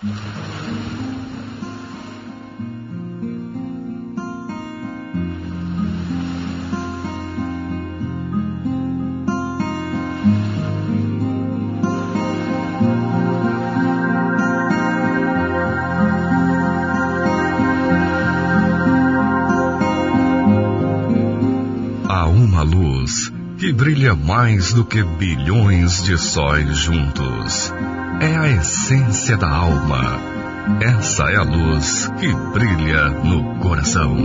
Que brilha mais do que bilhões de sóis juntos. É a essência da alma. Essa é a luz que brilha no coração.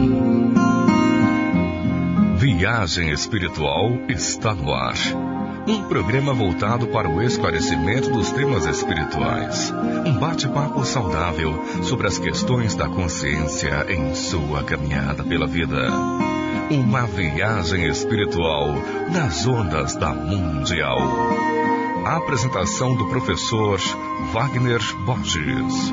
Viagem Espiritual está no ar. Um programa voltado para o esclarecimento dos temas espirituais. Um bate-papo saudável sobre as questões da consciência em sua caminhada pela vida. Uma viagem espiritual nas ondas da Mundial. A apresentação do professor Wagner Borges.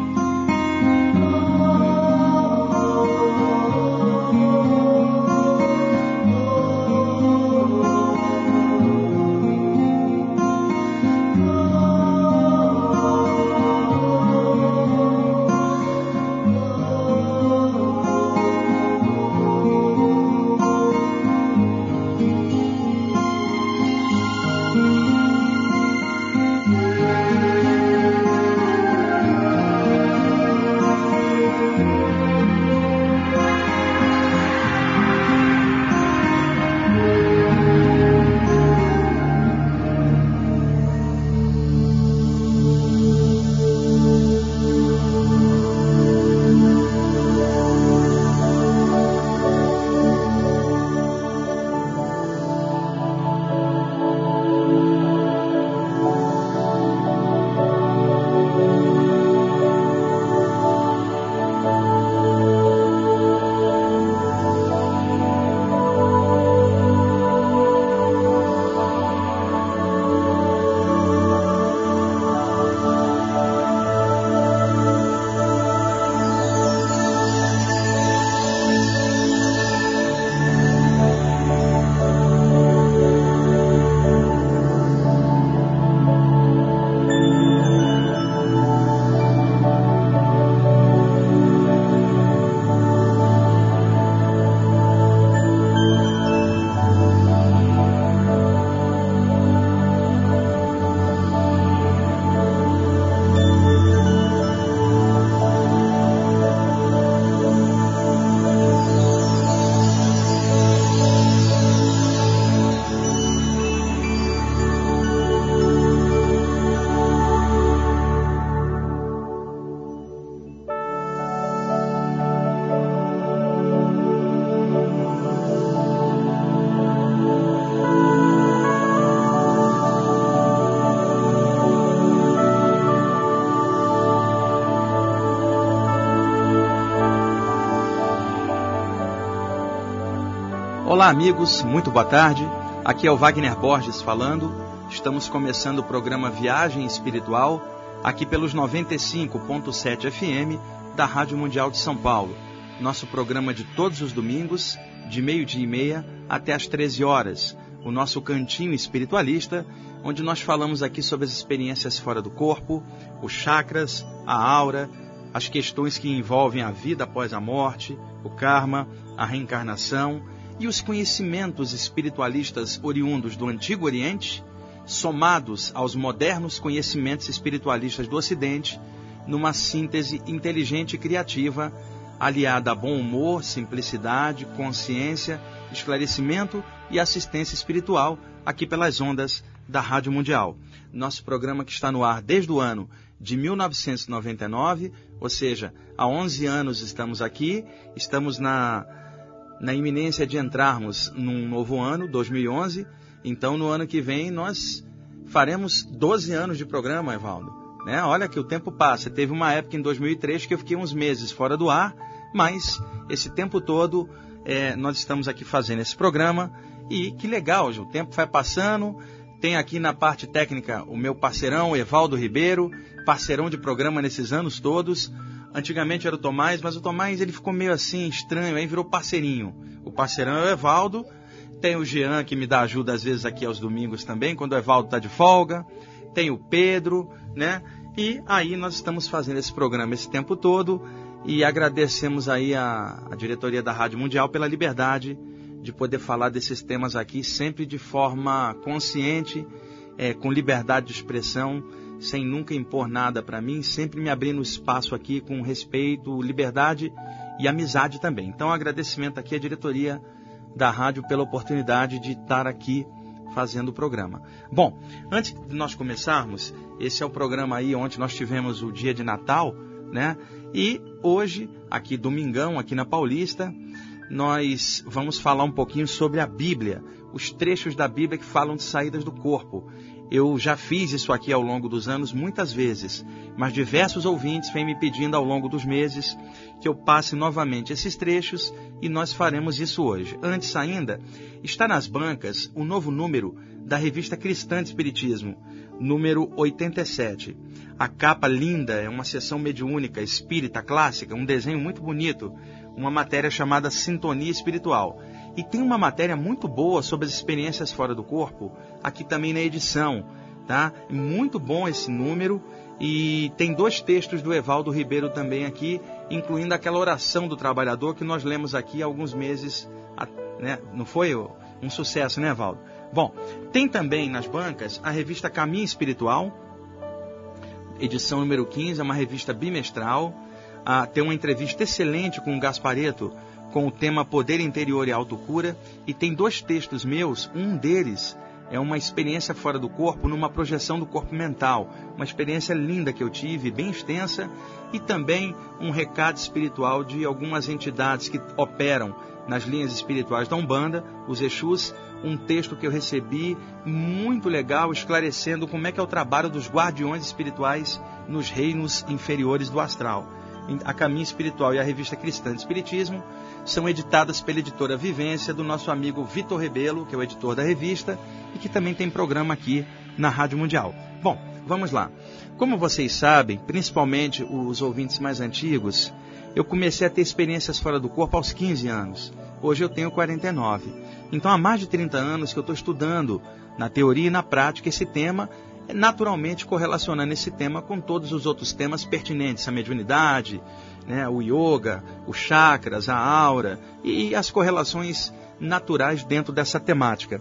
Olá amigos, muito boa tarde, aqui é o Wagner Borges falando, estamos começando o programa Viagem Espiritual, aqui pelos 95.7 FM da Rádio Mundial de São Paulo, nosso programa de todos os domingos, de 12:30 até às 13 horas, o nosso cantinho espiritualista, onde nós falamos aqui sobre as experiências fora do corpo, os chakras, a aura, as questões que envolvem a vida após a morte, o karma, a reencarnação, e os conhecimentos espiritualistas oriundos do Antigo Oriente, somados aos modernos conhecimentos espiritualistas do Ocidente, numa síntese inteligente e criativa, aliada a bom humor, simplicidade, consciência, esclarecimento e assistência espiritual, aqui pelas ondas da Rádio Mundial. Nosso programa que está no ar desde o ano de 1999, ou seja, há 11 anos estamos aqui, estamos na iminência de entrarmos num novo ano, 2011, então no ano que vem nós faremos 12 anos de programa, Evaldo. Né? Olha que o tempo passa, teve uma época em 2003 que eu fiquei uns meses fora do ar, mas esse tempo todo nós estamos aqui fazendo esse programa e que legal, o tempo vai passando, tem aqui na parte técnica o meu parceirão Evaldo Ribeiro, parceirão de programa nesses anos todos. Antigamente era o Tomás, mas o Tomás ele ficou meio assim, estranho, aí virou parceirinho. O parceirão é o Evaldo, tem o Jean que me dá ajuda às vezes aqui aos domingos também, quando o Evaldo está de folga, tem o Pedro, né? E aí nós estamos fazendo esse programa esse tempo todo e agradecemos aí a diretoria da Rádio Mundial pela liberdade de poder falar desses temas aqui sempre de forma consciente, com liberdade de expressão, sem nunca impor nada para mim, sempre me abrindo espaço aqui com respeito, liberdade e amizade também. Então, agradecimento aqui à diretoria da rádio pela oportunidade de estar aqui fazendo o programa. Bom, antes de nós começarmos, esse é o programa aí onde nós tivemos o dia de Natal, né? E hoje, aqui domingão, aqui na Paulista, nós vamos falar um pouquinho sobre a Bíblia, os trechos da Bíblia que falam de saídas do corpo. Eu já fiz isso aqui ao longo dos anos muitas vezes, mas diversos ouvintes vêm me pedindo ao longo dos meses que eu passe novamente esses trechos e nós faremos isso hoje. Antes ainda, está nas bancas o novo número da revista Cristã de Espiritismo, número 87. A capa linda, é uma seção mediúnica, espírita, clássica, um desenho muito bonito, uma matéria chamada Sintonia Espiritual. E tem uma matéria muito boa sobre as experiências fora do corpo, aqui também na edição, tá? Muito bom esse número, e tem 2 textos do Evaldo Ribeiro também aqui, incluindo aquela oração do trabalhador que nós lemos aqui há alguns meses, né? Não foi um sucesso, né, Evaldo? Bom, tem também nas bancas a revista Caminho Espiritual, edição número 15, é uma revista bimestral, tem uma entrevista excelente com o Gasparetto, com o tema Poder Interior e Autocura, e tem 2 textos meus, um deles é uma experiência fora do corpo, numa projeção do corpo mental, uma experiência linda que eu tive, bem extensa, e também um recado espiritual de algumas entidades que operam nas linhas espirituais da Umbanda, os Exus, um texto que eu recebi muito legal, esclarecendo como é que é o trabalho dos guardiões espirituais nos reinos inferiores do astral. A Caminho Espiritual e a Revista Cristã de Espiritismo são editadas pela editora Vivência, do nosso amigo Vitor Rebelo, que é o editor da revista, e que também tem programa aqui na Rádio Mundial. Bom, vamos lá. Como vocês sabem, principalmente os ouvintes mais antigos, eu comecei a ter experiências fora do corpo aos 15 anos. Hoje eu tenho 49. Então, há mais de 30 anos que eu estou estudando, na teoria e na prática, esse tema, naturalmente correlacionando esse tema com todos os outros temas pertinentes, a mediunidade, né, o yoga, os chakras, a aura e as correlações naturais dentro dessa temática.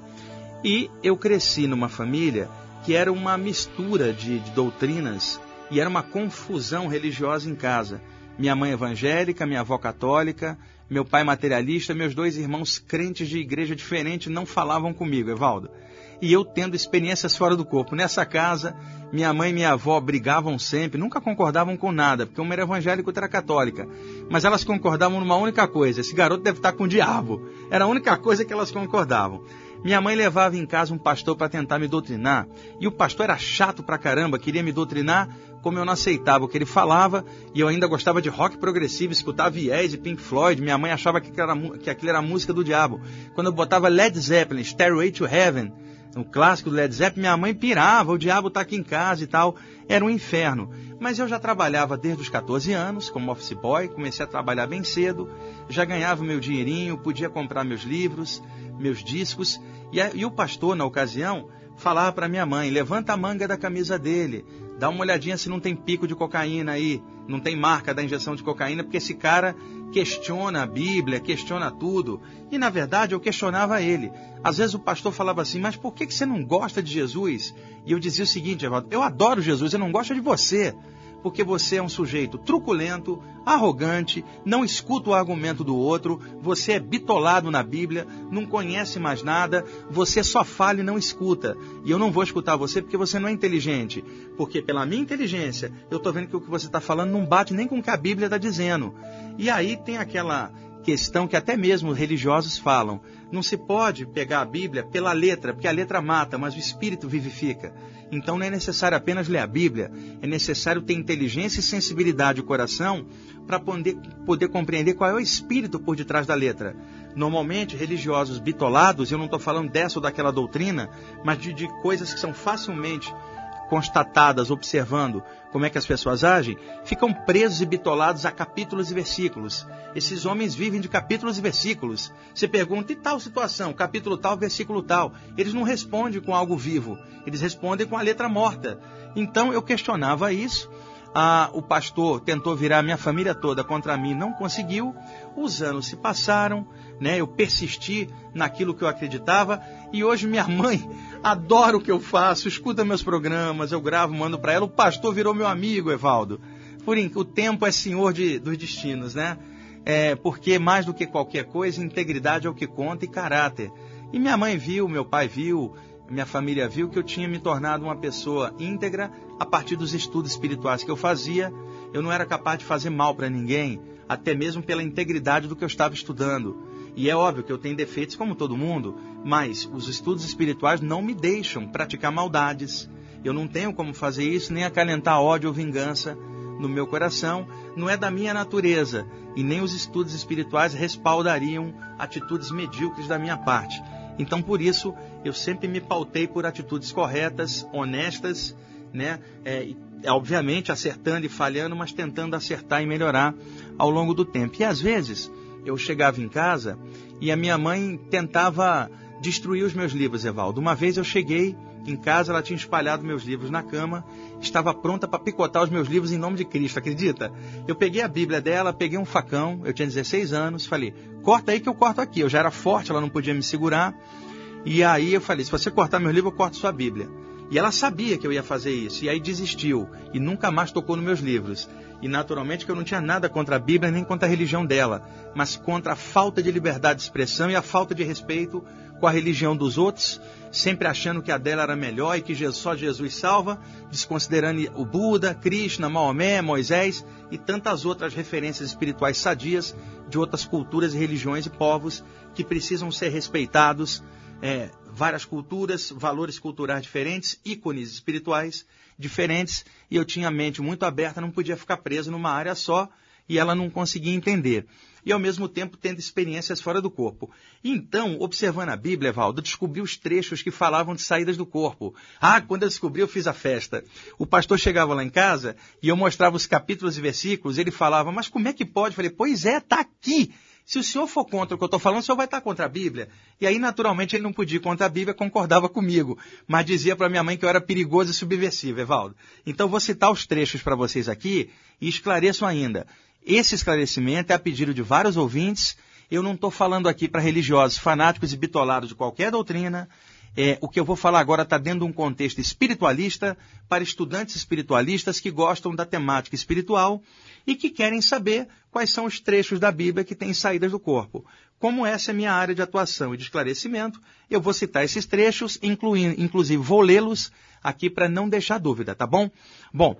E eu cresci numa família que era uma mistura de doutrinas e era uma confusão religiosa em casa. Minha mãe evangélica, minha avó católica, meu pai materialista, meus 2 irmãos crentes de igreja diferente não falavam comigo, Evaldo. E eu tendo experiências fora do corpo. Nessa casa, minha mãe e minha avó brigavam sempre, nunca concordavam com nada, porque uma era evangélica e outra era católica. Mas elas concordavam numa única coisa: esse garoto deve estar com o diabo. Era a única coisa que elas concordavam. Minha mãe levava em casa um pastor para tentar me doutrinar, e o pastor era chato pra caramba, queria me doutrinar, como eu não aceitava o que ele falava, e eu ainda gostava de rock progressivo, escutava Yes e Pink Floyd. Minha mãe achava que aquilo era a música do diabo. Quando eu botava Led Zeppelin, Stairway to Heaven, o clássico do Led Zeppelin, minha mãe pirava, o diabo está aqui em casa e tal, era um inferno. Mas eu já trabalhava desde os 14 anos, como office boy, comecei a trabalhar bem cedo, já ganhava meu dinheirinho, podia comprar meus livros, meus discos, e o pastor, na ocasião, falava para minha mãe: levanta a manga da camisa dele, dá uma olhadinha se não tem pico de cocaína aí, não tem marca da injeção de cocaína, porque esse cara questiona a Bíblia, questiona tudo. E na verdade eu questionava ele. Às vezes o pastor falava assim: mas por que você não gosta de Jesus? E eu dizia o seguinte: Evaldo, eu adoro Jesus, eu não gosto de você, porque você é um sujeito truculento, arrogante, não escuta o argumento do outro, você é bitolado na Bíblia, não conhece mais nada, você só fala e não escuta. E eu não vou escutar você porque você não é inteligente, porque pela minha inteligência eu estou vendo que o que você está falando não bate nem com o que a Bíblia está dizendo. E aí tem aquela questão que até mesmo os religiosos falam: não se pode pegar a Bíblia pela letra, porque a letra mata, mas o Espírito vivifica. Então não é necessário apenas ler a Bíblia, é necessário ter inteligência e sensibilidade do coração para poder compreender qual é o Espírito por detrás da letra. Normalmente, religiosos bitolados, eu não estou falando dessa ou daquela doutrina, mas de coisas que são facilmente constatadas observando como é que as pessoas agem, ficam presos e bitolados a capítulos e versículos. Esses homens vivem de capítulos e versículos. Você pergunta, e tal situação, capítulo tal, versículo tal. Eles não respondem com algo vivo, eles respondem com a letra morta. Então eu questionava isso. O pastor tentou virar a minha família toda contra mim, não conseguiu. Os anos se passaram, né? Eu persisti naquilo que eu acreditava e hoje minha mãe adora o que eu faço, escuta meus programas, eu gravo, mando para ela. O pastor virou meu amigo, Evaldo. O tempo é senhor dos destinos, né? Porque mais do que qualquer coisa, integridade é o que conta e caráter. E minha mãe viu, meu pai viu, minha família viu que eu tinha me tornado uma pessoa íntegra a partir dos estudos espirituais que eu fazia. Eu não era capaz de fazer mal para ninguém, até mesmo pela integridade do que eu estava estudando. E é óbvio que eu tenho defeitos como todo mundo, mas os estudos espirituais não me deixam praticar maldades. Eu não tenho como fazer isso, nem acalentar ódio ou vingança no meu coração. Não é da minha natureza, e nem os estudos espirituais respaldariam atitudes medíocres da minha parte. Então, por isso, eu sempre me pautei por atitudes corretas, honestas, né? Obviamente, acertando e falhando, mas tentando acertar e melhorar ao longo do tempo. E, às vezes, eu chegava em casa e a minha mãe tentava destruir os meus livros, Evaldo. Uma vez eu cheguei em casa, ela tinha espalhado meus livros na cama, estava pronta para picotar os meus livros em nome de Cristo, acredita? Eu peguei a Bíblia dela, peguei um facão, eu tinha 16 anos, falei, corta aí que eu corto aqui. Eu já era forte, ela não podia me segurar. E aí eu falei, se você cortar meus livros, eu corto sua Bíblia. E ela sabia que eu ia fazer isso, e aí desistiu, e nunca mais tocou nos meus livros. E naturalmente que eu não tinha nada contra a Bíblia, nem contra a religião dela, mas contra a falta de liberdade de expressão e a falta de respeito com a religião dos outros, sempre achando que a dela era melhor e que só Jesus salva, desconsiderando o Buda, Krishna, Maomé, Moisés e tantas outras referências espirituais sadias de outras culturas e religiões e povos que precisam ser respeitados. Várias culturas, valores culturais diferentes, ícones espirituais diferentes, e eu tinha a mente muito aberta, não podia ficar preso numa área só, e ela não conseguia entender. E ao mesmo tempo tendo experiências fora do corpo. Então, observando a Bíblia, Evaldo, eu descobri os trechos que falavam de saídas do corpo. Quando eu descobri, eu fiz a festa. O pastor chegava lá em casa e eu mostrava os capítulos e versículos, ele falava, mas como é que pode? Eu falei, pois está aqui. Se o senhor for contra o que eu estou falando, o senhor vai estar contra a Bíblia. E aí, naturalmente, ele não podia ir contra a Bíblia, concordava comigo. Mas dizia para minha mãe que eu era perigoso e subversivo, Evaldo. Então, vou citar os trechos para vocês aqui e esclareço ainda. Esse esclarecimento é a pedido de vários ouvintes. Eu não estou falando aqui para religiosos fanáticos e bitolados de qualquer doutrina. O que eu vou falar agora está dentro de um contexto espiritualista para estudantes espiritualistas que gostam da temática espiritual e que querem saber quais são os trechos da Bíblia que têm saídas do corpo. Como essa é minha área de atuação e de esclarecimento, eu vou citar esses trechos, inclusive vou lê-los aqui para não deixar dúvida, tá bom? Bom,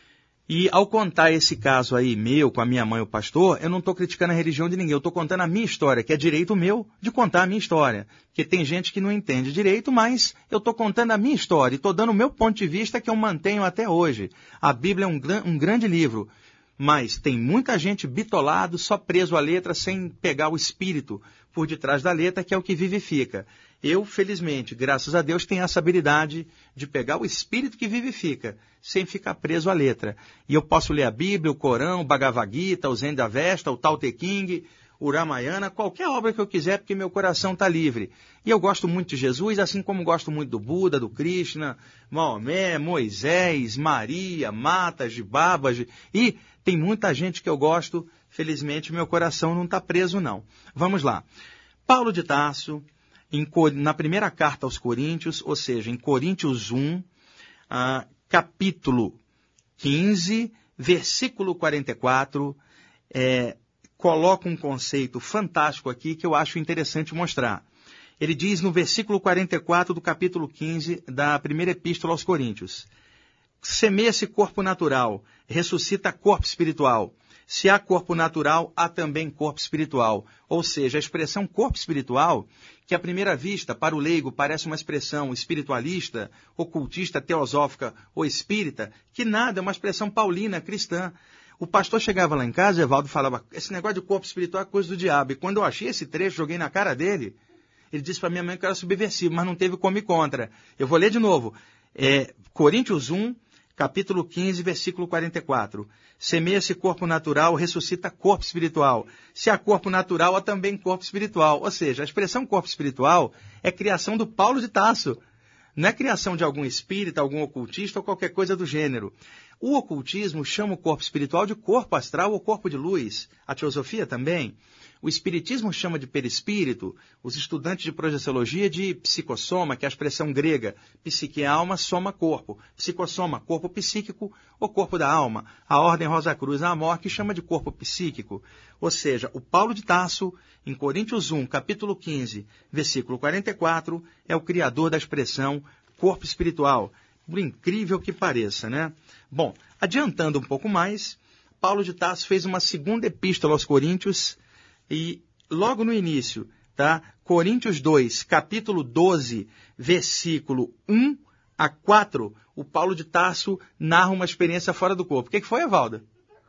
e ao contar esse caso aí meu, com a minha mãe e o pastor, eu não estou criticando a religião de ninguém, eu estou contando a minha história, que é direito meu de contar a minha história. Porque tem gente que não entende direito, mas eu estou contando a minha história e estou dando o meu ponto de vista que eu mantenho até hoje. A Bíblia é um grande livro, mas tem muita gente bitolado, só preso à letra, sem pegar o espírito por detrás da letra, que é o que vivifica. Eu, felizmente, graças a Deus, tenho essa habilidade de pegar o espírito que vivifica, sem ficar preso à letra. E eu posso ler a Bíblia, o Corão, o Bhagavad Gita, o Zen da Vesta, o Tao Te Ching, o Ramayana, qualquer obra que eu quiser, porque meu coração está livre. E eu gosto muito de Jesus, assim como gosto muito do Buda, do Krishna, Maomé, Moisés, Maria, Mataji, Babaji, e tem muita gente que eu gosto, felizmente meu coração não está preso não. Vamos lá. Paulo de Tarso, na primeira carta aos Coríntios, ou seja, em Coríntios 1, capítulo 15, versículo 44, coloca um conceito fantástico aqui que eu acho interessante mostrar. Ele diz no versículo 44 do capítulo 15 da primeira epístola aos Coríntios: semeia-se corpo natural, ressuscita corpo espiritual. Se há corpo natural, há também corpo espiritual. Ou seja, a expressão corpo espiritual, que à primeira vista, para o leigo, parece uma expressão espiritualista, ocultista, teosófica ou espírita, que nada, é uma expressão paulina, cristã. O pastor chegava lá em casa, Evaldo, falava, esse negócio de corpo espiritual é coisa do diabo. E quando eu achei esse trecho, joguei na cara dele, ele disse para minha mãe que era subversivo, mas não teve como ir contra. Eu vou ler de novo. Coríntios 1, capítulo 15, versículo 44. Semeia-se corpo natural, ressuscita corpo espiritual. Se há corpo natural, há também corpo espiritual. Ou seja, a expressão corpo espiritual é criação do Paulo de Tarso. Não é criação de algum espírita, algum ocultista ou qualquer coisa do gênero. O ocultismo chama o corpo espiritual de corpo astral ou corpo de luz. A teosofia também. O espiritismo chama de perispírito, os estudantes de projeciologia de psicossoma, que é a expressão grega, psique é alma, soma corpo. Psicossoma, corpo psíquico ou corpo da alma. A Ordem Rosa Cruz Amor, que chama de corpo psíquico. Ou seja, o Paulo de Tarso, em Coríntios 1, capítulo 15, versículo 44, é o criador da expressão corpo espiritual. Por incrível que pareça, né? Bom, adiantando um pouco mais, Paulo de Tarso fez uma segunda epístola aos Coríntios. E logo no início, tá? Coríntios 2, capítulo 12, versículo 1 a 4, o Paulo de Tarso narra uma experiência fora do corpo. O que foi, Evalda?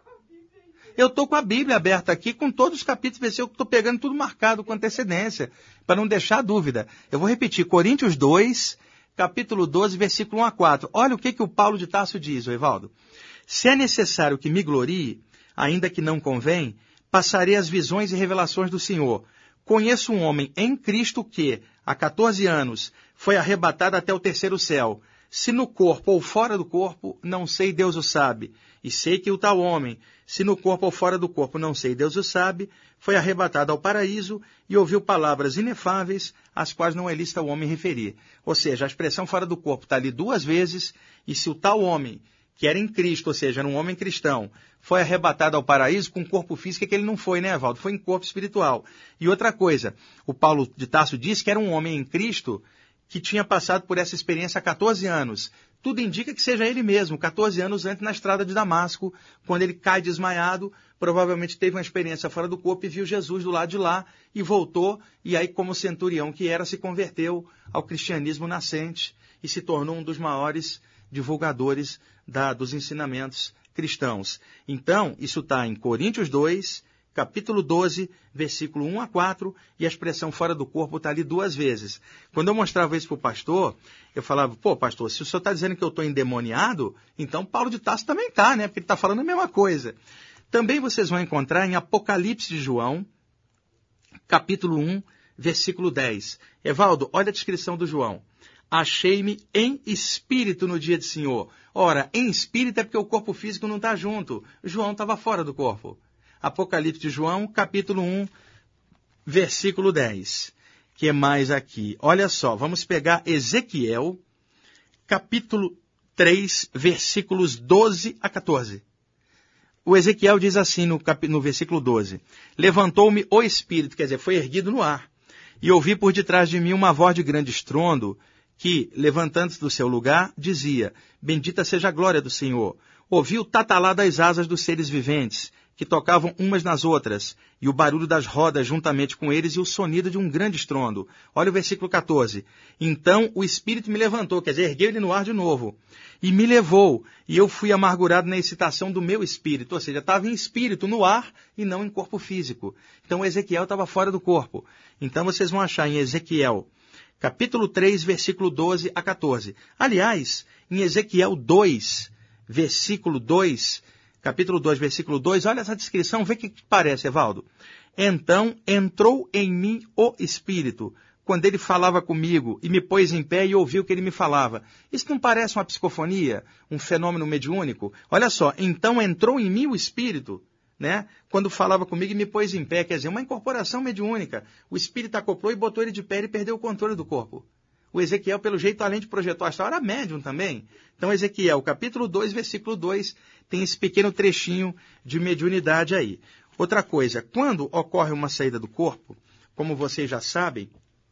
Eu estou com a Bíblia aberta aqui, com todos os capítulos, versículos, estou pegando tudo marcado com antecedência, para não deixar dúvida. Eu vou repetir, Coríntios 2, capítulo 12, versículo 1 a 4. Olha o que o Paulo de Tarso diz, Evaldo. Se é necessário que me glorie, ainda que não convém, passarei as visões e revelações do Senhor. Conheço um homem em Cristo que, há 14 anos, foi arrebatado até o terceiro céu. Se no corpo ou fora do corpo, não sei, Deus o sabe. E sei que o tal homem, se no corpo ou fora do corpo, não sei, Deus o sabe, foi arrebatado ao paraíso e ouviu palavras inefáveis, às quais não é lícito o homem referir. Ou seja, a expressão fora do corpo está ali duas vezes, e se o tal homem, que era em Cristo, ou seja, era um homem cristão, foi arrebatado ao paraíso com um corpo físico, que ele não foi, né, Evaldo? Foi em corpo espiritual. E outra coisa, o Paulo de Tarso disse que era um homem em Cristo que tinha passado por essa experiência há 14 anos. Tudo indica que seja ele mesmo, 14 anos antes na estrada de Damasco, quando ele cai desmaiado, provavelmente teve uma experiência fora do corpo e viu Jesus do lado de lá e voltou, e aí, como centurião que era, se converteu ao cristianismo nascente e se tornou um dos maiores divulgadores dos ensinamentos cristãos. Então, isso está em Coríntios 2, capítulo 12, versículo 1 a 4, e a expressão fora do corpo está ali duas vezes. Quando eu mostrava isso para o pastor, eu falava, pô, pastor, se o senhor está dizendo que eu estou endemoniado, então Paulo de Tarso também está, né? Porque ele está falando a mesma coisa. Também vocês vão encontrar em Apocalipse de João, capítulo 1, versículo 10. Evaldo, olha a descrição do João. Achei-me em espírito no dia do Senhor. Ora, em espírito é porque o corpo físico não está junto. João estava fora do corpo. Apocalipse de João, capítulo 1, versículo 10. Que mais aqui? Olha só, vamos pegar Ezequiel, capítulo 3, versículos 12 a 14. O Ezequiel diz assim no versículo 12. Levantou-me o espírito, quer dizer, foi erguido no ar, e ouvi por detrás de mim uma voz de grande estrondo, que, levantando-se do seu lugar, dizia, bendita seja a glória do Senhor. Ouvi o tatalar das asas dos seres viventes, que tocavam umas nas outras, e o barulho das rodas juntamente com eles e o sonido de um grande estrondo. Olha o versículo 14. Então o Espírito me levantou, quer dizer, ergueu ele no ar de novo, e me levou, e eu fui amargurado na excitação do meu espírito, ou seja, estava em espírito, no ar, e não em corpo físico. Então Ezequiel estava fora do corpo. Então vocês vão achar em Ezequiel, capítulo 3, versículo 12 a 14. Aliás, em Ezequiel 2, versículo 2, capítulo 2, versículo 2, olha essa descrição, vê o que parece, Evaldo. Então entrou em mim o Espírito, quando ele falava comigo, e me pôs em pé e ouviu o que ele me falava. Isso não parece uma psicofonia, um fenômeno mediúnico? Olha só, então entrou em mim o Espírito, né? Quando falava comigo e me pôs em pé, quer dizer, uma incorporação mediúnica. O Espírito acoplou e botou ele de pé, ele perdeu o controle do corpo. O Ezequiel, pelo jeito, além de projetor astral, era médium também. Então, Ezequiel, capítulo 2, versículo 2, tem esse pequeno trechinho de mediunidade aí. Outra coisa, quando ocorre uma saída do corpo, como vocês já sabem,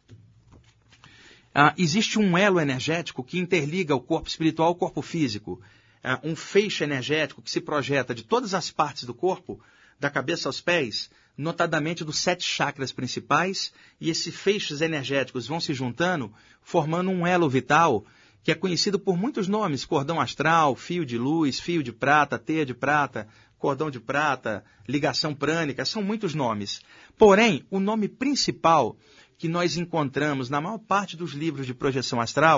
existe um elo energético que interliga o corpo espiritual ao corpo físico. Um feixe energético que se projeta de todas as partes do corpo, da cabeça aos pés, notadamente dos 7 chakras principais, e esses feixes energéticos vão se juntando, formando um elo vital, que é conhecido por muitos nomes, cordão astral, fio de luz, fio de prata, teia de prata, cordão de prata, ligação prânica, são muitos nomes. Porém, o nome principal que nós encontramos na maior parte dos livros de projeção astral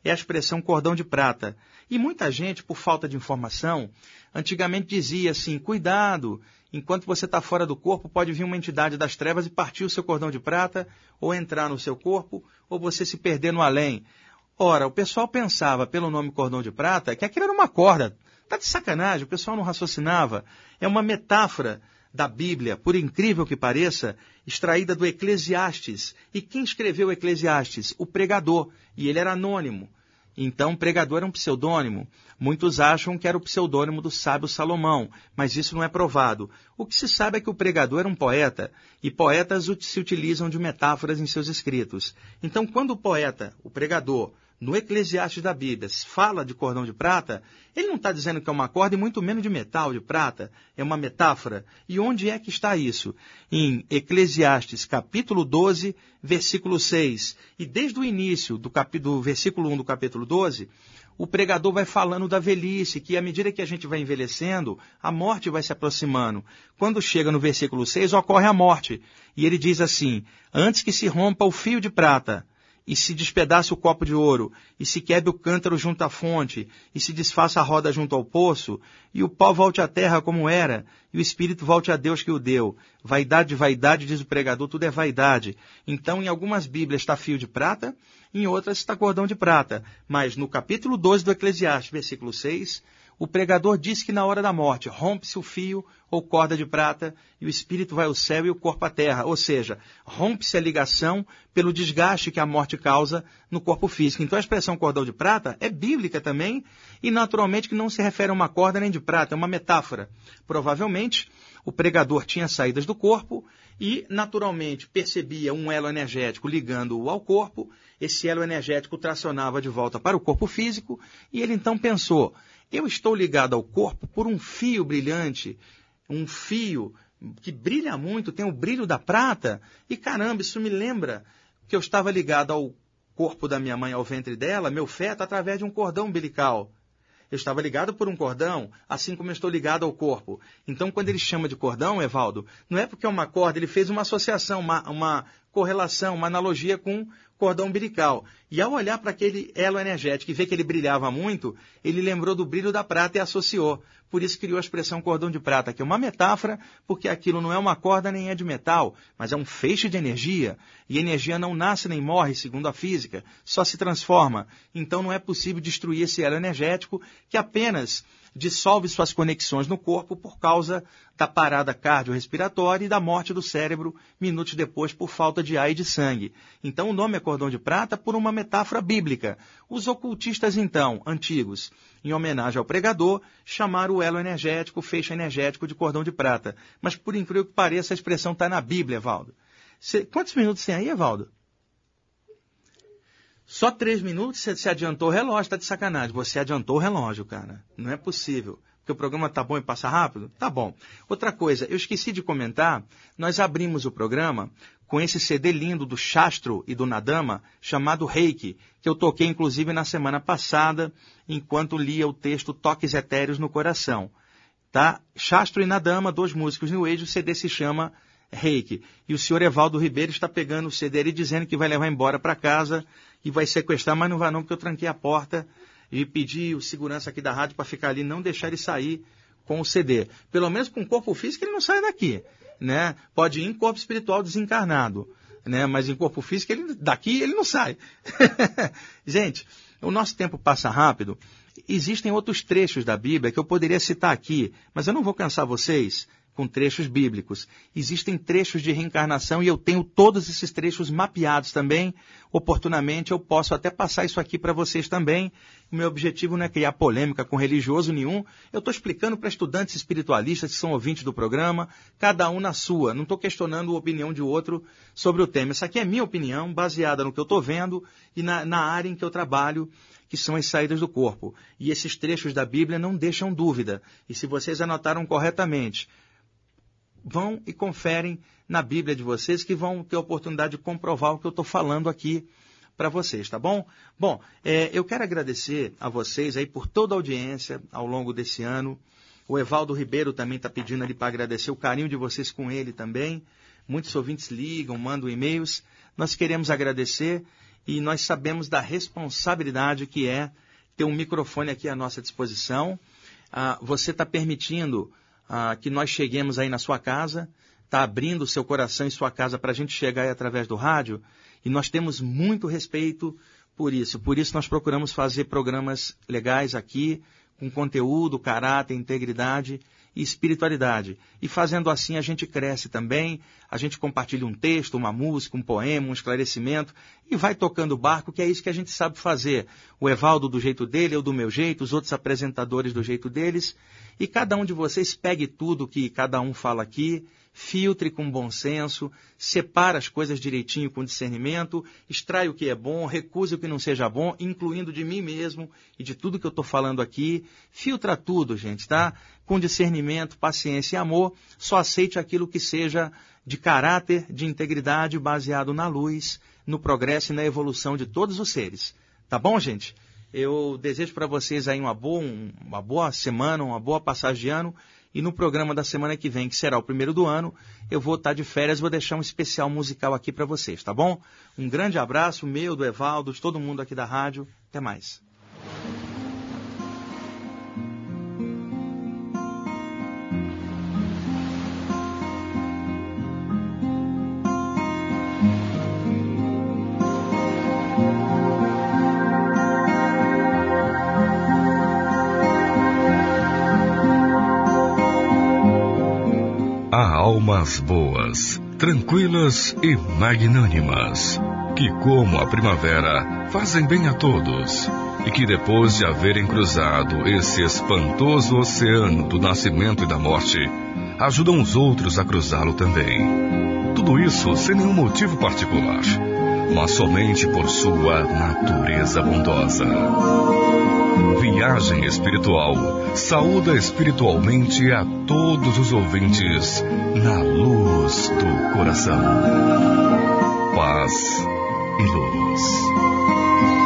é a expressão cordão de prata. E muita gente, por falta de informação, antigamente dizia assim, cuidado, enquanto você está fora do corpo, pode vir uma entidade das trevas e partir o seu cordão de prata, ou entrar no seu corpo, ou você se perder no além. Ora, o pessoal pensava, pelo nome cordão de prata, que aquilo era uma corda. Está de sacanagem, o pessoal não raciocinava. É uma metáfora da Bíblia, por incrível que pareça, extraída do Eclesiastes. E quem escreveu o Eclesiastes? O pregador. E ele era anônimo. Então, pregador era um pseudônimo. Muitos acham que era o pseudônimo do sábio Salomão, mas isso não é provado. O que se sabe é que o pregador era um poeta, e poetas se utilizam de metáforas em seus escritos. Então, quando o poeta, o pregador, no Eclesiastes da Bíblia, fala de cordão de prata, ele não está dizendo que é uma corda e muito menos de metal, de prata. É uma metáfora. E onde é que está isso? Em Eclesiastes, capítulo 12, versículo 6. E desde o início do versículo 1 do capítulo 12, o pregador vai falando da velhice, que à medida que a gente vai envelhecendo, a morte vai se aproximando. Quando chega no versículo 6, ocorre a morte. E ele diz assim, antes que se rompa o fio de prata, e se despedace o copo de ouro, e se quebre o cântaro junto à fonte, e se desfaça a roda junto ao poço, e o pó volte à terra como era, e o espírito volte a Deus que o deu. Vaidade, vaidade, diz o pregador, tudo é vaidade. Então, em algumas Bíblias está fio de prata, em outras está cordão de prata. Mas no capítulo 12 do Eclesiastes, versículo 6, o pregador diz que na hora da morte rompe-se o fio ou corda de prata e o espírito vai ao céu e o corpo à terra. Ou seja, rompe-se a ligação pelo desgaste que a morte causa no corpo físico. Então a expressão cordão de prata é bíblica também e naturalmente que não se refere a uma corda nem de prata, é uma metáfora. Provavelmente o pregador tinha saídas do corpo e naturalmente percebia um elo energético ligando-o ao corpo. Esse elo energético tracionava de volta para o corpo físico e ele então pensou, eu estou ligado ao corpo por um fio brilhante, um fio que brilha muito, tem o brilho da prata, e caramba, isso me lembra que eu estava ligado ao corpo da minha mãe, ao ventre dela, meu feto, através de um cordão umbilical. Eu estava ligado por um cordão, assim como eu estou ligado ao corpo. Então, quando ele chama de cordão, Evaldo, não é porque é uma corda, ele fez uma associação, uma correlação, uma analogia com cordão umbilical. E ao olhar para aquele elo energético e ver que ele brilhava muito, ele lembrou do brilho da prata e associou. Por isso criou a expressão cordão de prata, que é uma metáfora, porque aquilo não é uma corda nem é de metal, mas é um feixe de energia. E energia não nasce nem morre, segundo a física, só se transforma. Então não é possível destruir esse elo energético que apenas dissolve suas conexões no corpo por causa da parada cardiorrespiratória e da morte do cérebro minutos depois por falta de ar e de sangue. Então o nome é cordão de prata por uma metáfora bíblica. Os ocultistas, então, antigos, em homenagem ao pregador, chamaram o elo energético, o feixe energético de cordão de prata. Mas por incrível que pareça, a expressão está na Bíblia, Evaldo. Quantos minutos tem aí, Evaldo? Só 3 minutos você adiantou o relógio, tá de sacanagem. Você adiantou o relógio, cara. Não é possível. Porque o programa tá bom e passa rápido? Tá bom. Outra coisa, eu esqueci de comentar, nós abrimos o programa com esse CD lindo do Shastro e do Nadama, chamado Reiki, que eu toquei inclusive na semana passada, enquanto lia o texto Toques Etéreos no Coração. Tá? Shastro e Nadama, 2 músicos New Age, o CD se chama Reiki. E o senhor Evaldo Ribeiro está pegando o CD e dizendo que vai levar embora para casa e vai sequestrar, mas não vai não, porque eu tranquei a porta e pedi o segurança aqui da rádio para ficar ali, não deixar ele sair com o CD. Pelo menos com o corpo físico ele não sai daqui, né? Pode ir em corpo espiritual desencarnado, né? Mas em corpo físico daqui ele não sai. Gente, o nosso tempo passa rápido. Existem outros trechos da Bíblia que eu poderia citar aqui, mas eu não vou cansar vocês com trechos bíblicos. Existem trechos de reencarnação e eu tenho todos esses trechos mapeados também. Oportunamente eu posso até passar isso aqui para vocês também. O meu objetivo não é criar polêmica com religioso nenhum. Eu estou explicando para estudantes espiritualistas que são ouvintes do programa, cada um na sua. Não estou questionando a opinião de outro sobre o tema. Essa aqui é minha opinião, baseada no que eu estou vendo e na área em que eu trabalho, que são as saídas do corpo. E esses trechos da Bíblia não deixam dúvida. E se vocês anotaram corretamente, vão e conferem na Bíblia de vocês que vão ter a oportunidade de comprovar o que eu estou falando aqui para vocês, tá bom? Bom, eu quero agradecer a vocês aí por toda a audiência ao longo desse ano. O Evaldo Ribeiro também está pedindo ali para agradecer o carinho de vocês com ele também. Muitos ouvintes ligam, mandam e-mails. Nós queremos agradecer e nós sabemos da responsabilidade que é ter um microfone aqui à nossa disposição. Você está permitindo que nós cheguemos aí na sua casa, está abrindo o seu coração e sua casa para a gente chegar aí através do rádio, e nós temos muito respeito por isso. Por isso nós procuramos fazer programas legais aqui, com conteúdo, caráter, integridade e espiritualidade. E fazendo assim a gente cresce também, a gente compartilha um texto, uma música, um poema, um esclarecimento e vai tocando o barco, que é isso que a gente sabe fazer. O Evaldo do jeito dele, eu do meu jeito, os outros apresentadores do jeito deles. E cada um de vocês pegue tudo que cada um fala aqui, filtre com bom senso, separa as coisas direitinho com discernimento, extrai o que é bom, recuse o que não seja bom, incluindo de mim mesmo e de tudo que eu estou falando aqui. Filtra tudo, gente, tá? Com discernimento, paciência e amor, só aceite aquilo que seja de caráter, de integridade, baseado na luz, no progresso e na evolução de todos os seres. Tá bom, gente? Eu desejo para vocês aí uma boa semana, uma boa passagem de ano. E no programa da semana que vem, que será o primeiro do ano, eu vou estar de férias, vou deixar um especial musical aqui para vocês, tá bom? Um grande abraço, meu, do Evaldo, de todo mundo aqui da rádio. Até mais. Almas boas, tranquilas e magnânimas, que como a primavera fazem bem a todos, e que depois de haverem cruzado esse espantoso oceano do nascimento e da morte, ajudam os outros a cruzá-lo também. Tudo isso sem nenhum motivo particular, mas somente por sua natureza bondosa. Viagem Espiritual saúda espiritualmente a todos os ouvintes na luz do coração. Paz e luz.